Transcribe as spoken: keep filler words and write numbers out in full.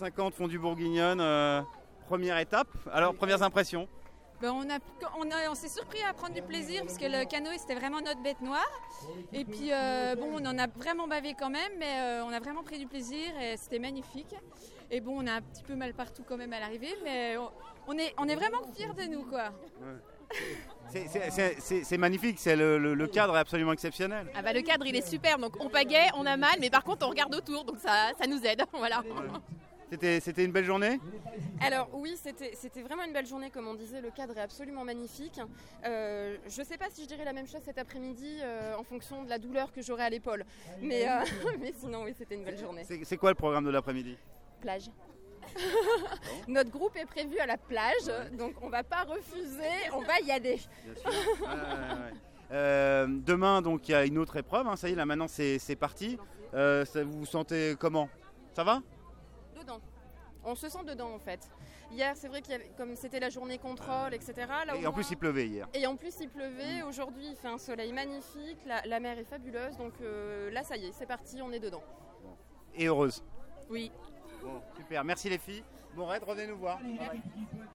cinquante fondue bourguignonne, euh, première étape. Alors, premières impressions? Ben on, a, on, a, on s'est surpris à prendre du plaisir parce que le canoë c'était vraiment notre bête noire. Et puis euh, bon, on en a vraiment bavé quand même, mais euh, on a vraiment pris du plaisir et c'était magnifique. Et bon, on a un petit peu mal partout quand même à l'arrivée, mais on, on, est, on est vraiment fiers de nous, quoi. Ouais. C'est, c'est, c'est, c'est, c'est magnifique, c'est le, le, le cadre est absolument exceptionnel. Ah bah le cadre il est super, donc on pagaie, on a mal, mais par contre on regarde autour, donc ça, ça nous aide, voilà. Ouais. C'était, c'était une belle journée? Alors oui, c'était, c'était vraiment une belle journée, comme on disait, le cadre est absolument magnifique. Euh, je ne sais pas si je dirais la même chose cet après-midi euh, en fonction de la douleur que j'aurai à l'épaule. Mais, euh, mais sinon, oui, c'était une belle journée. C'est, c'est quoi le programme de l'après-midi? Plage. Notre groupe est prévu à la plage, donc on ne va pas refuser, on va y aller. Bien sûr. Ouais, ouais, ouais. Euh, demain, donc, il y a une autre épreuve, hein, ça y est, là maintenant c'est, c'est parti. Euh, ça, vous vous sentez comment? Ça va? Dedans. On se sent dedans en fait. Hier, c'est vrai qu'il y avait, comme c'était la journée contrôle, et cetera. Là, et en moins... plus, il pleuvait hier. Et en plus, il pleuvait. Aujourd'hui, il fait un soleil magnifique. La, la mer est fabuleuse. Donc euh, là, ça y est, c'est parti, on est dedans. Et heureuse. Oui. Bon, super. Merci les filles. Bon raid, revenez nous voir.